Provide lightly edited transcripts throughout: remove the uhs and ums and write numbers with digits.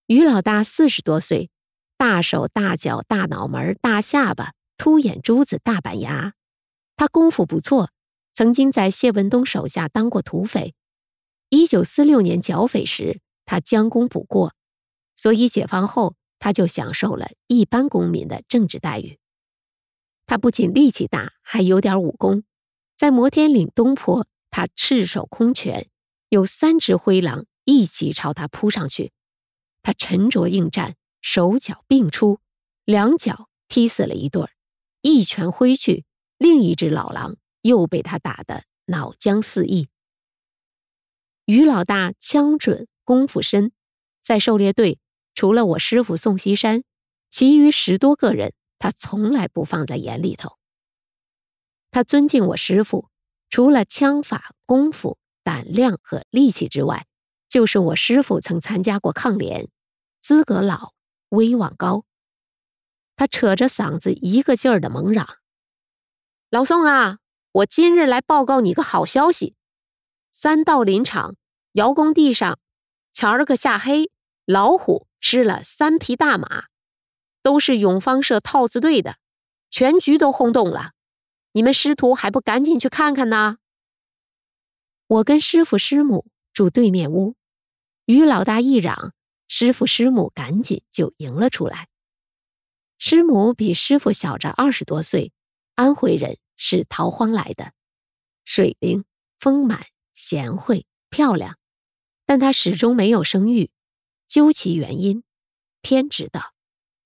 于老大40多岁，大手大脚大脑门大下巴凸眼珠子大板牙，他功夫不错，曾经在谢文东手下当过土匪。1946年剿匪时，他将功补过，所以解放后他就享受了一般公民的政治待遇。他不仅力气大，还有点武功。在摩天岭东坡，他赤手空拳，有3只灰狼一起朝他扑上去，他沉着应战，手脚并出，2脚踢死了一对，一拳挥去，另一只老狼又被他打得脑浆四溢。于老大枪准，功夫深，在狩猎队除了我师傅宋锡山，其余10多个人他从来不放在眼里头。他尊敬我师傅，除了枪法、功夫、胆量和力气之外，就是我师傅曾参加过抗联，资格老，威望高。他扯着嗓子一个劲儿的猛嚷：老宋啊，我今日来报告你个好消息，3道林场窑工地上前儿个下黑，老虎吃了3匹大马，都是永芳社套子队的，全局都轰动了，你们师徒还不赶紧去看看呢？我跟师傅师母住对面屋，于老大一嚷，师傅师母赶紧就迎了出来。师母比师傅小着20多岁，安徽人，是逃荒来的，水灵、丰满、贤惠、漂亮，但她始终没有生育，究其原因，天知道。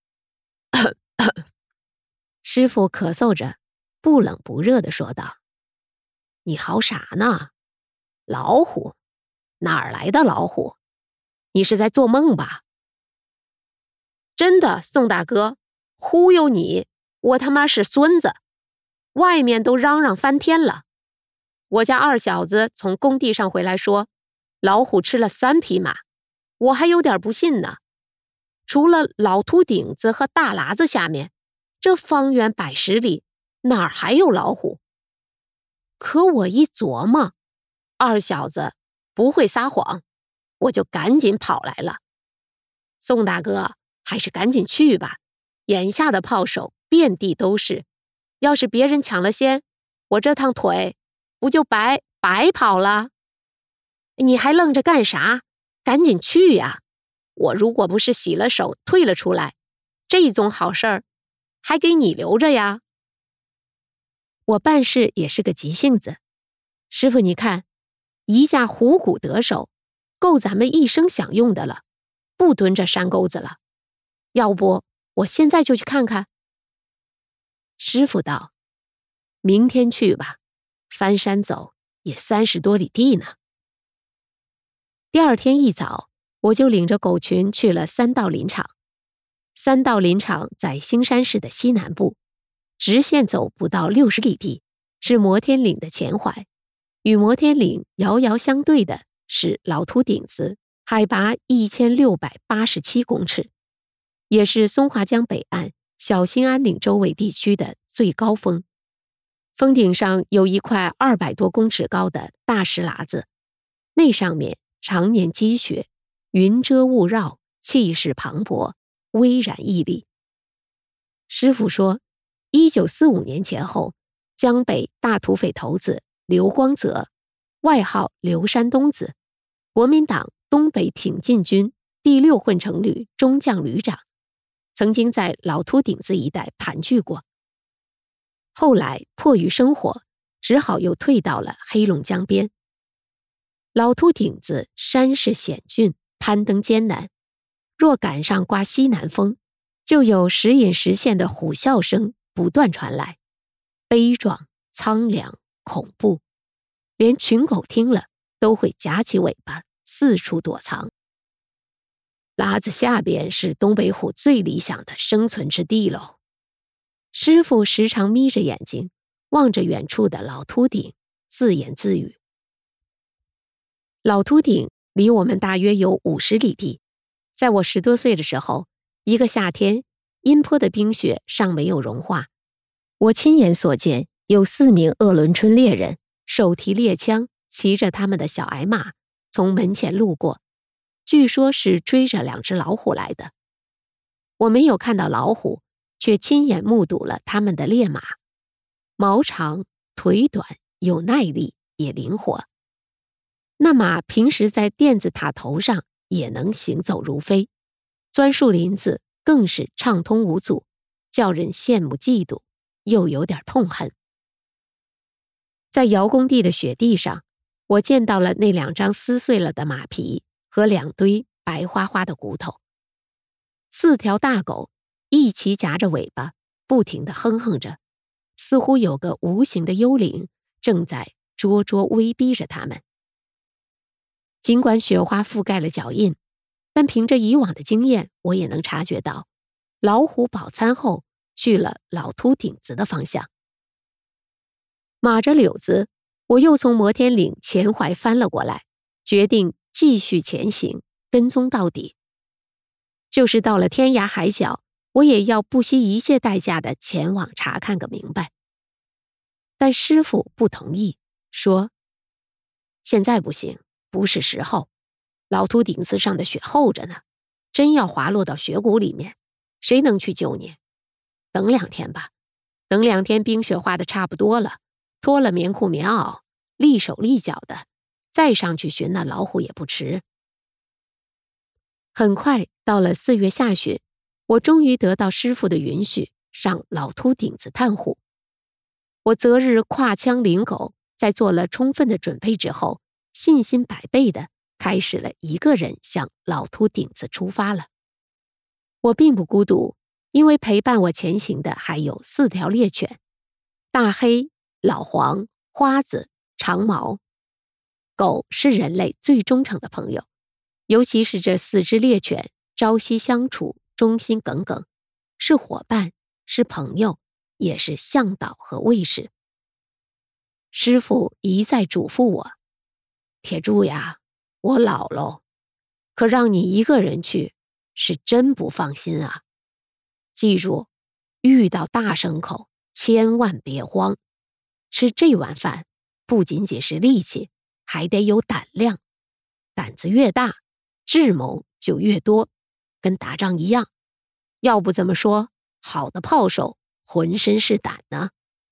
师傅咳嗽着，不冷不热地说道：你好傻呢，老虎？哪儿来的老虎？你是在做梦吧？真的，宋大哥，忽悠你，我他妈是孙子，外面都嚷嚷翻天了。我家二小子从工地上回来说，老虎吃了3匹马，我还有点不信呢。除了老秃顶子和大喇子下面，这方圆100十里，哪儿还有老虎？可我一琢磨，二小子不会撒谎，我就赶紧跑来了。宋大哥，还是赶紧去吧，眼下的炮手遍地都是，要是别人抢了先，我这趟腿不就白跑了？你还愣着干啥？赶紧去呀！我如果不是洗了手退了出来，这种好事儿还给你留着呀。我办事也是个急性子，师傅你看，一架虎骨得手，够咱们一生享用的了，不蹲着山沟子了。要不我现在就去看看。师傅道：明天去吧，翻山走也30多里地呢。第二天一早，我就领着狗群去了3道林场。3道林场在兴山市的西南部，直线走不到60里地，是摩天岭的前怀。与摩天岭遥遥相对的是老秃顶子，海拔1687公尺，也是松花江北岸小兴安岭周围地区的最高峰。峰顶上有一块200多公尺高的大石喇子，那上面常年积雪，云遮雾绕，气势磅礴，巍然屹立。师傅说，1945年前后，江北大土匪头子刘光泽，外号刘山东子，国民党东北挺进军第6混成旅中将旅长，曾经在老秃顶子一带盘踞过。后来迫于生活，只好又退到了黑龙江边。老秃顶子山势险峻，攀登艰难，若赶上刮西南风，就有时隐时现的虎啸声不断传来，悲壮、苍凉、恐怖，连群狗听了都会夹起尾巴四处躲藏。喇子下边是东北虎最理想的生存之地喽。师傅时常眯着眼睛望着远处的老秃顶，自言自语。老秃顶离我们大约有50里地，在我10多岁的时候，一个夏天，阴坡的冰雪尚没有融化，我亲眼所见有4名鄂伦春猎人手提猎枪，骑着他们的小矮马从门前路过， 据说是追着2只老虎来的。我没有看到老虎，却亲眼目睹了它们的烈马，毛长腿短，有耐力也灵活。那马平时在垫子塔头上也能行走如飞，钻树林子更是畅通无阻，叫人羡慕嫉妒，又有点痛恨。在窑工地的雪地上，我见到了那2张撕碎了的马皮和2堆白花花的骨头。4条大狗一起夹着尾巴，不停地哼哼着，似乎有个无形的幽灵正在灼灼威逼着它们。尽管雪花覆盖了脚印，但凭着以往的经验，我也能察觉到，老虎饱餐后去了老秃顶子的方向。码着柳子，我又从摩天岭前怀翻了过来，决定继续前行，跟踪到底。就是到了天涯海角，我也要不惜一切代价的前往查看个明白。但师傅不同意，说：“现在不行，不是时候。老秃顶子上的雪厚着呢，真要滑落到雪谷里面，谁能去救你？等2天吧，等2天冰雪化的差不多了，脱了棉裤棉袄，利手利脚的，再上去寻那老虎也不迟。”很快到了4月下旬，我终于得到师傅的允许，上老秃顶子探虎。我择日跨枪领狗，在做了充分的准备之后，信心百倍的开始了一个人向老秃顶子出发了。我并不孤独，因为陪伴我前行的还有4条猎犬：大黑、老黄、花子、长毛。狗是人类最忠诚的朋友，尤其是这4只猎犬，朝夕相处，忠心耿耿，是伙伴，是朋友，也是向导和卫士。师傅一再嘱咐我：“铁柱呀，我老喽，可让你一个人去，是真不放心啊。记住，遇到大牲口，千万别慌。吃这碗饭，不仅仅是力气，还得有胆量。胆子越大，智谋就越多，跟打仗一样。要不怎么说，好的炮手浑身是胆呢？”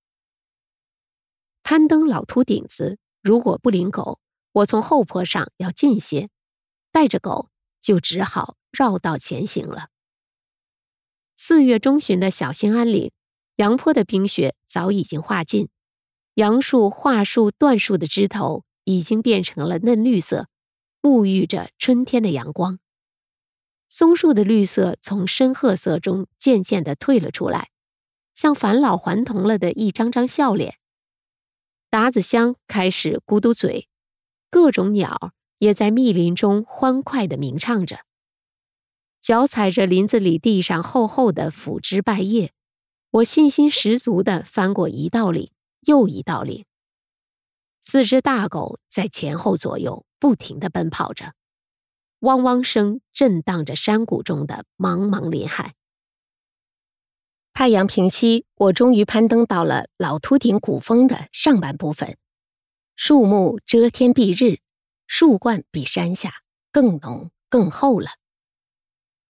攀登老秃顶子，如果不领狗，我从后坡上要近些，带着狗就只好绕道前行了。4月中旬的小兴安岭，杨坡的冰雪早已经化尽，杨树、桦树、椴树的枝头已经变成了嫩绿色，沐浴着春天的阳光。松树的绿色从深褐色中渐渐地退了出来，像返老还童了的一张张笑脸。达子乡开始咕嘟嘴，各种鸟也在密林中欢快地鸣唱着。脚踩着林子里地上厚厚的腐枝败叶，我信心十足地翻过一道岭又一道岭。4只大狗在前后左右不停地奔跑着，汪汪声震荡着山谷中的茫茫林海。太阳平西，我终于攀登到了老秃顶古峰的上半部分。树木遮天蔽日，树冠比山下更浓更厚了。